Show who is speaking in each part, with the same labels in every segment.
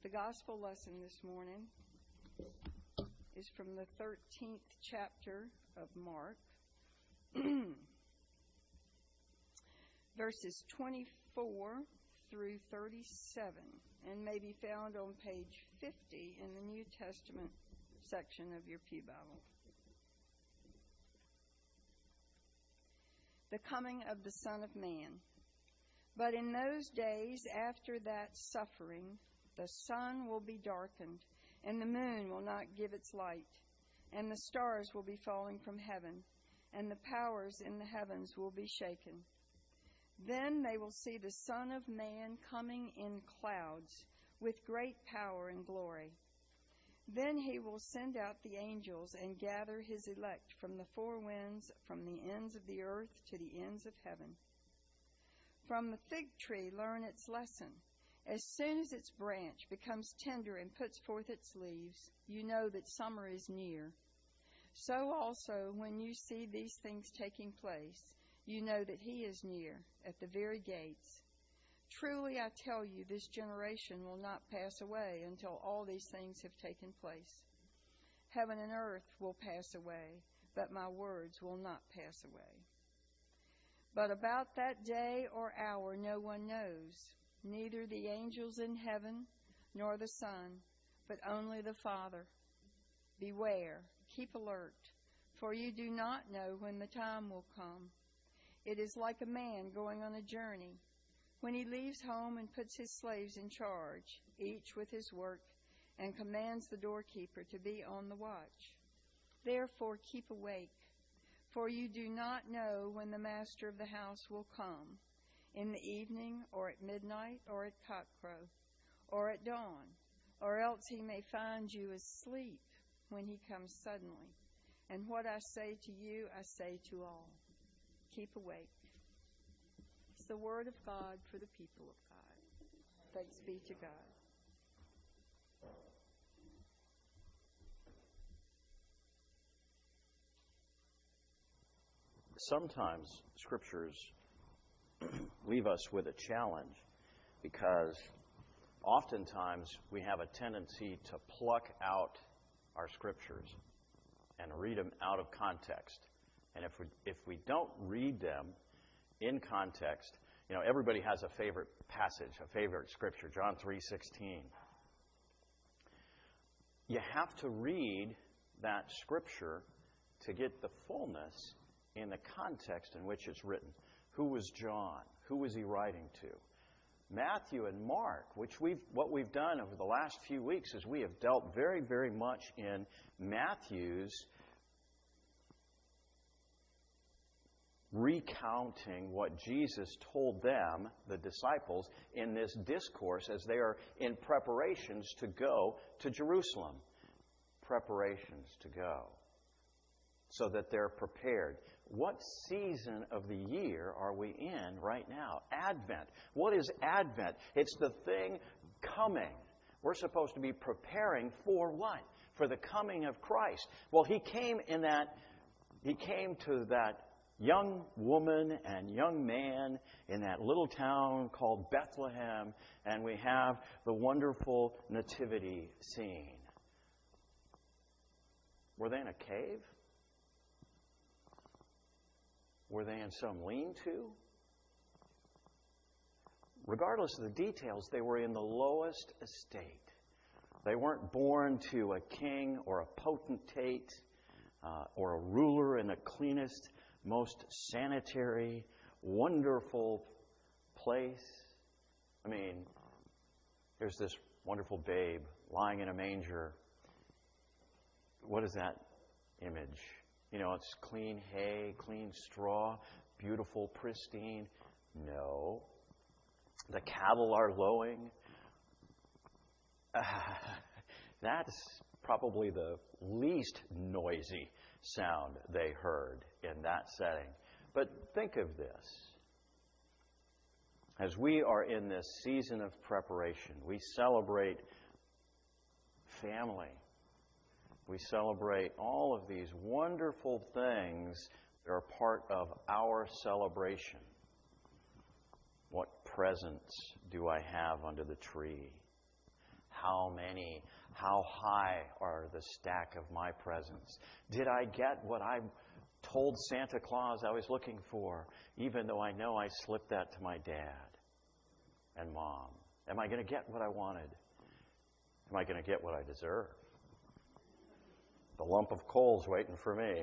Speaker 1: The gospel lesson this morning is from the 13th chapter of Mark, verses 24 through 37, and may be found on page 50 in the New Testament section of your Pew Bible. The coming of the Son of Man. But in those days after that suffering, the sun will be darkened, and the moon will not give its light, and the stars will be falling from heaven, and the powers in the heavens will be shaken. Then they will see the Son of Man coming in clouds with great power and glory. Then he will send out the angels and gather his elect from the four winds, from the ends of the earth to the ends of heaven. From the fig tree learn its lesson. As soon as its branch becomes tender and puts forth its leaves, you know that summer is near. So also, when you see these things taking place, you know that he is near, at the very gates. Truly, I tell you, this generation will not pass away until all these things have taken place. Heaven and earth will pass away, but my words will not pass away. But about that day or hour no one knows, neither the angels in heaven nor the Son, but only the Father. Beware, keep alert, for you do not know when the time will come. It is like a man going on a journey, when he leaves home and puts his slaves in charge, each with his work, and commands the doorkeeper to be on the watch. Therefore keep awake, for you do not know when the master of the house will come, in the evening, or at midnight, or at cockcrow, or at dawn, or else he may find you asleep when he comes suddenly. And what I say to you, I say to all. Keep awake. It's the word of God for the people of God. Thanks be to God.
Speaker 2: Sometimes scriptures leave us with a challenge because oftentimes we have a tendency to pluck out our scriptures and read them out of context. And if we don't read them in context, everybody has a favorite passage, a favorite scripture, John 3:16. You have to read that scripture to get the fullness in the context in which it's written. Who was John? Who was he writing to? Matthew and Mark, what we've done over the last few weeks is we have dealt very, very much in Matthew's recounting what Jesus told them, the disciples, in this discourse as they are in preparations to go to Jerusalem. Preparations to go. So that they're prepared. What season of the year are we in right now? Advent. What is Advent? It's the thing coming. We're supposed to be preparing for what? For the coming of Christ. Well, He came to that young woman and young man in that little town called Bethlehem, and we have the wonderful nativity scene. Were they in a cave? Were they in some lean-to? Regardless of the details, they were in the lowest estate. They weren't born to a king or a potentate or a ruler in the cleanest, most sanitary, wonderful place. I mean, there's this wonderful babe lying in a manger. What is that image? It's clean hay, clean straw, beautiful, pristine. No. The cattle are lowing. That's probably the least noisy sound they heard in that setting. But think of this. As we are in this season of preparation, we celebrate family. We celebrate all of these wonderful things that are part of our celebration. What presents do I have under the tree? how many? How high are the stack of my presents? Did I get what I told Santa Claus I was looking for, even though I know I slipped that to my dad and mom? Am I going to get what I wanted? Am I going to get what I deserve? The lump of coal's waiting for me.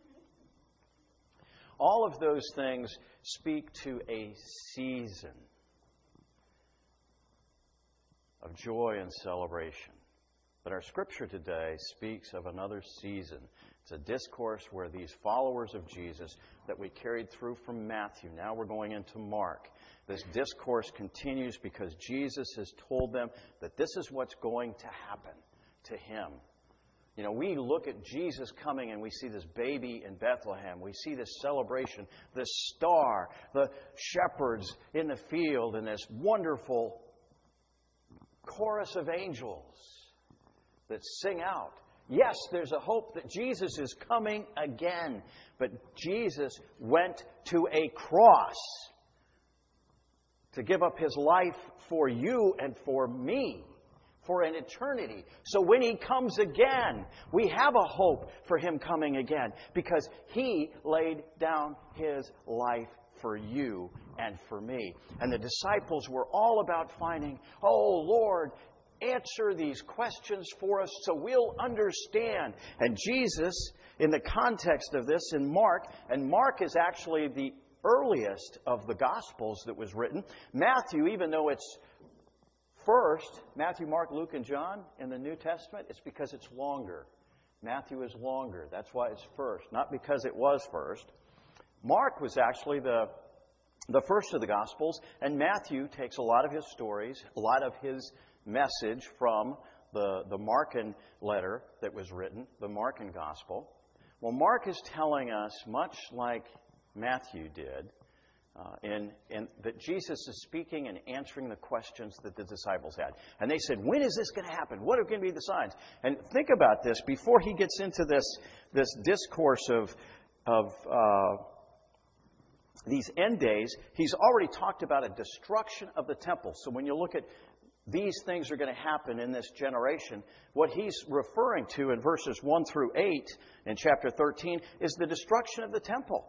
Speaker 2: All of those things speak to a season of joy and celebration. But our scripture today speaks of another season. It's a discourse where these followers of Jesus that we carried through from Matthew, now we're going into Mark. This discourse continues because Jesus has told them that this is what's going to happen to him. You know, we look at Jesus coming and we see this baby in Bethlehem. We see this celebration, this star, the shepherds in the field, and this wonderful chorus of angels that sing out. Yes, there's a hope that Jesus is coming again. But Jesus went to a cross to give up his life for you and for me, for an eternity. So when he comes again, we have a hope for him coming again, because he laid down his life for you and for me. And the disciples were all about finding, oh Lord, answer these questions for us so we'll understand. And Jesus, in the context of this in Mark, and Mark is actually the earliest of the Gospels that was written. Matthew, even though it's first, Matthew, Mark, Luke, and John in the New Testament, it's because it's longer. Matthew is longer. That's why it's first, not because it was first. Mark was actually the first of the Gospels, and Matthew takes a lot of his stories, a lot of his message from the Markan letter that was written, the Markan Gospel. Well, Mark is telling us, much like Matthew did, in that Jesus is speaking and answering the questions that the disciples had. And they said, when is this going to happen? What are going to be the signs? And think about this, before he gets into this discourse of these end days, he's already talked about a destruction of the temple. So when you look at these things are going to happen in this generation, what he's referring to in verses 1 through 8 in chapter 13 is the destruction of the temple.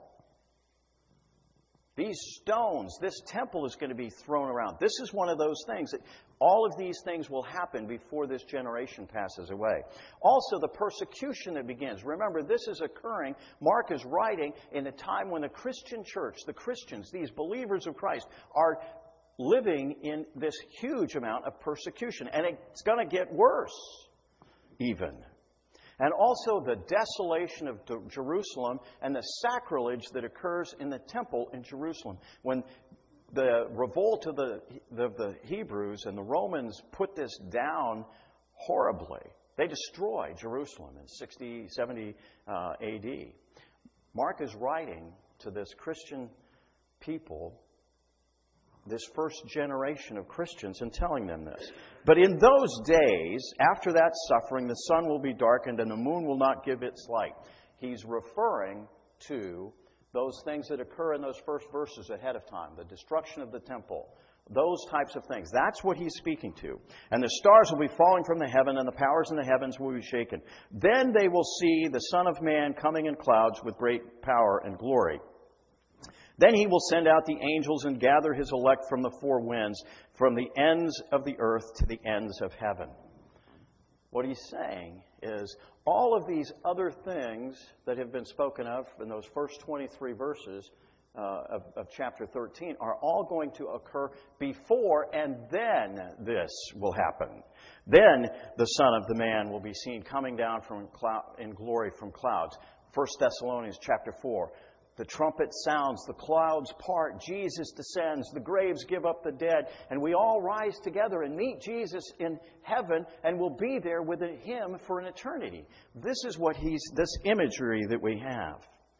Speaker 2: These stones, this temple is going to be thrown around. This is one of those things that all of these things will happen before this generation passes away. Also, the persecution that begins. Remember, this is occurring, Mark is writing in a time when the Christian church, the Christians, these believers of Christ, are living in this huge amount of persecution. And it's going to get worse, even. And also the desolation of Jerusalem and the sacrilege that occurs in the temple in Jerusalem. When the revolt of the Hebrews and the Romans put this down horribly, they destroyed Jerusalem in 60, 70 A.D. Mark is writing to this Christian people, this first generation of Christians, and telling them this. But in those days, after that suffering, the sun will be darkened and the moon will not give its light. He's referring to those things that occur in those first verses ahead of time, the destruction of the temple, those types of things. That's what he's speaking to. And the stars will be falling from the heaven, and the powers in the heavens will be shaken. Then they will see the Son of Man coming in clouds with great power and glory. Then he will send out the angels and gather his elect from the four winds, from the ends of the earth to the ends of heaven. What he's saying is all of these other things that have been spoken of in those first 23 verses of chapter 13 are all going to occur before, and then this will happen. Then the Son of the Man will be seen coming down in glory from clouds. 1 Thessalonians chapter 4. The trumpet sounds, the clouds part, Jesus descends, the graves give up the dead, and we all rise together and meet Jesus in heaven, and we'll be there with him for an eternity. This is this imagery that we have.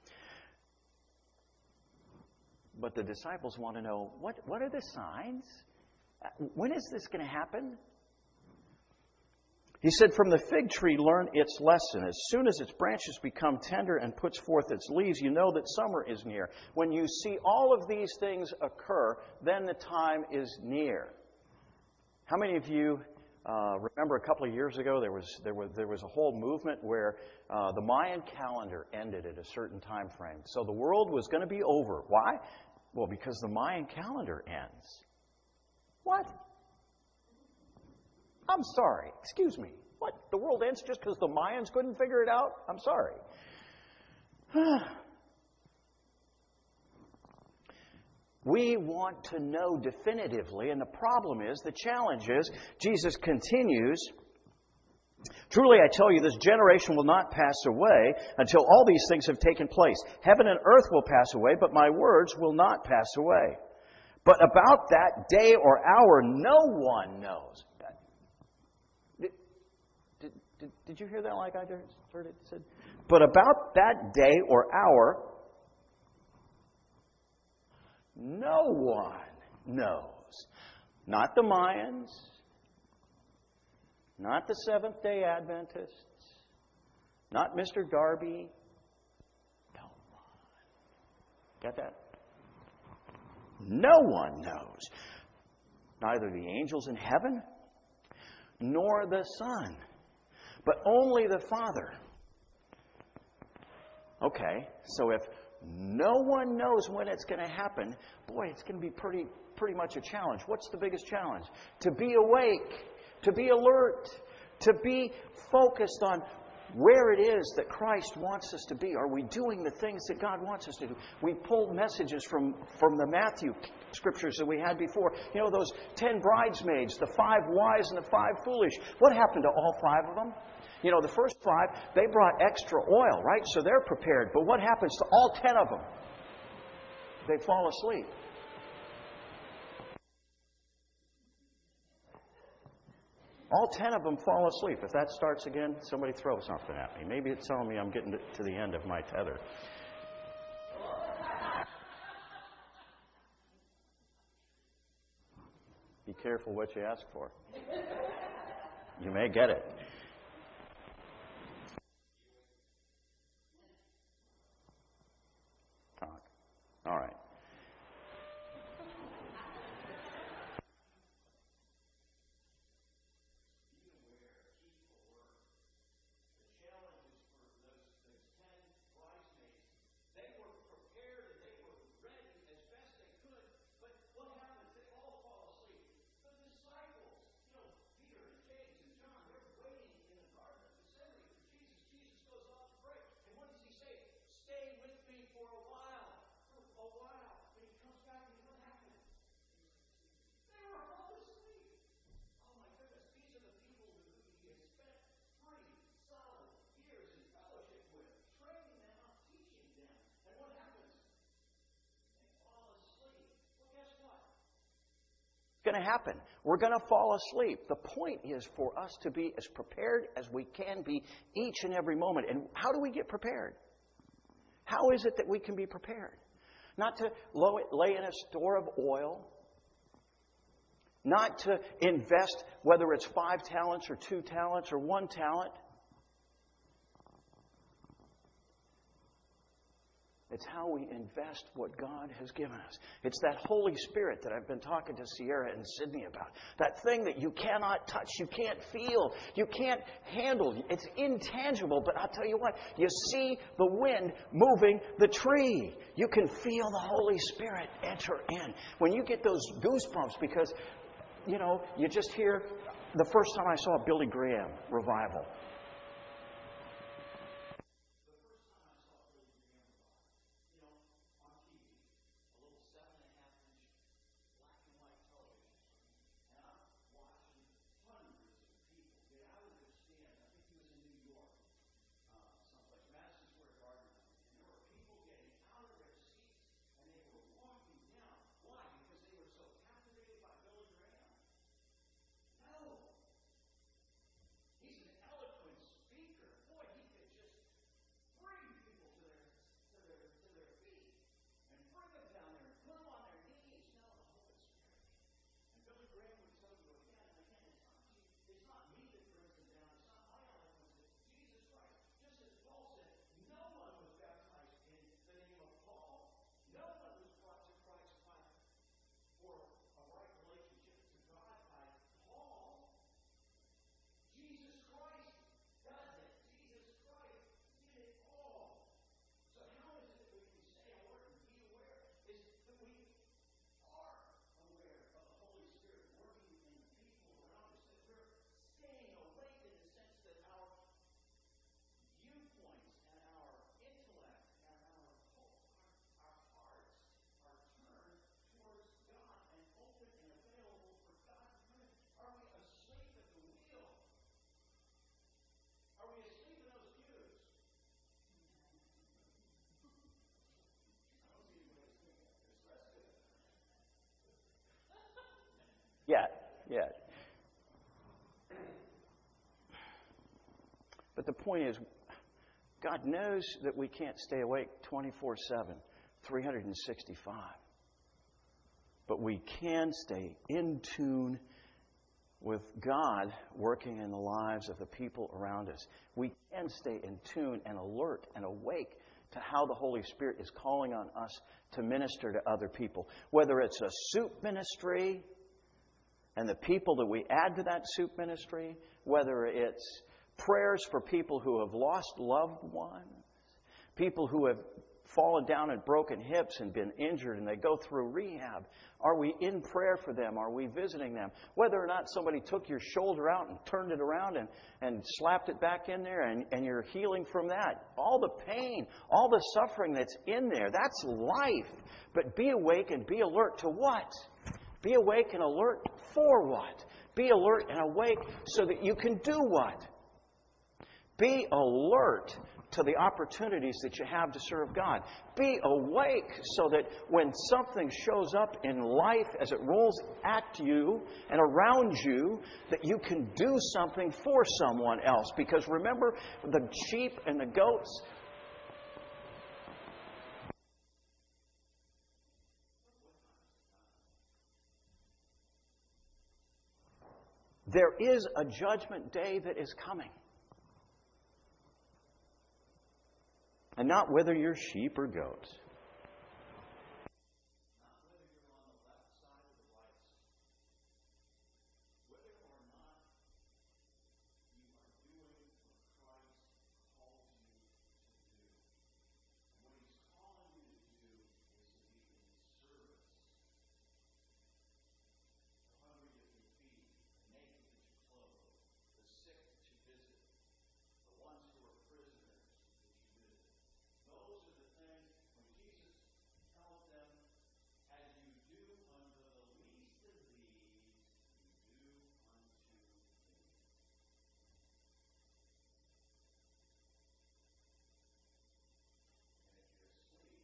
Speaker 2: But the disciples want to know, what are the signs? When is this going to happen? He said, from the fig tree learn its lesson. As soon as its branches become tender and puts forth its leaves, you know that summer is near. When you see all of these things occur, then the time is near. How many of you remember a couple of years ago there was a whole movement where the Mayan calendar ended at a certain time frame. So the world was going to be over. Why? Well, because the Mayan calendar ends. What? I'm sorry. Excuse me. What? The world ends just because the Mayans couldn't figure it out? I'm sorry. We want to know definitively, and the problem is, the challenge is, Jesus continues, "Truly I tell you, this generation will not pass away until all these things have taken place. Heaven and earth will pass away, but my words will not pass away. But about that day or hour, no one knows." Did you hear that like I just heard it said? But about that day or hour, no one knows. Not the Mayans, not the Seventh-day Adventists, not Mr. Darby. No one. Got that? No one knows. Neither the angels in heaven nor the Son, but only the Father. Okay, so if no one knows when it's going to happen, boy, it's going to be pretty much a challenge. What's the biggest challenge? To be awake, to be alert, to be focused on where it is that Christ wants us to be. Are we doing the things that God wants us to do? We pulled messages from the Matthew scriptures that we had before. You know, those 10 bridesmaids, the 5 wise and the 5 foolish. What happened to all 5 of them? You know, the first 5, they brought extra oil, right? So they're prepared. But what happens to all 10 of them? They fall asleep. All 10 of them fall asleep. If that starts again, somebody throw something at me. Maybe it's telling me I'm getting to the end of my tether. Be careful what you ask for. You may get it. All right. Going to happen. We're going to fall asleep. The point is for us to be as prepared as we can be each and every moment. And how do we get prepared? How is it that we can be prepared? Not to lay in a store of oil. Not to invest, whether it's 5 talents or 2 talents or 1 talent. It's how we invest what God has given us. It's that Holy Spirit that I've been talking to Sierra and Sydney about. That thing that you cannot touch, you can't feel, you can't handle. It's intangible, but I'll tell you what, you see the wind moving the tree. You can feel the Holy Spirit enter in. When you get those goosebumps because, you know, you just hear, the first time I saw a Billy Graham revival, yet. But the point is, God knows that we can't stay awake 24/7, 365. But we can stay in tune with God working in the lives of the people around us. We can stay in tune and alert and awake to how the Holy Spirit is calling on us to minister to other people. Whether it's a soup ministry and the people that we add to that soup ministry, whether it's prayers for people who have lost loved ones, people who have fallen down and broken hips and been injured and they go through rehab. Are we in prayer for them? Are we visiting them? Whether or not somebody took your shoulder out and turned it around and slapped it back in there and you're healing from that. All the pain, all the suffering that's in there, that's life. But be awake and be alert to what? Be awake and alert for what? Be alert and awake so that you can do what? Be alert to the opportunities that you have to serve God. Be awake so that when something shows up in life as it rolls at you and around you, that you can do something for someone else. Because remember, the sheep and the goats, there is a judgment day that is coming. And not whether you're sheep or goats. Not whether you're on the left side or the right side. Whether or not you are doing what Christ calls you to do. And what He's calling you to do is to be in service. The hungry that you feed, the naked that you clothe, the sick that you visit, the ones who are prisoners that you visit. Those are the things when Jesus tells them, as you do unto the least of these, you do unto me. And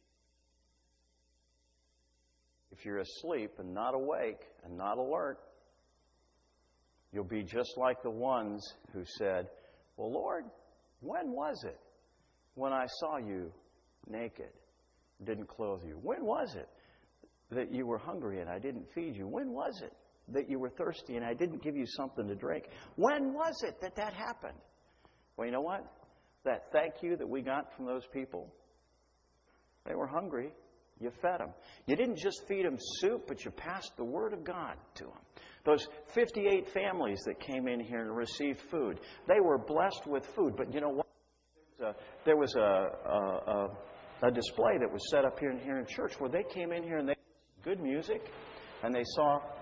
Speaker 2: if you're asleep and not awake and not alert, you'll be just like the ones who said, well, Lord, when was it when I saw you naked, didn't clothe you? When was it that you were hungry and I didn't feed you? When was it that you were thirsty and I didn't give you something to drink? When was it that that happened? Well, you know what? That thank you that we got from those people, they were hungry. You fed them. You didn't just feed them soup, but you passed the Word of God to them. Those 58 families that came in here and received food, they were blessed with food. But you know what? There was a display that was set up here in church where they came in here and they good music, and they saw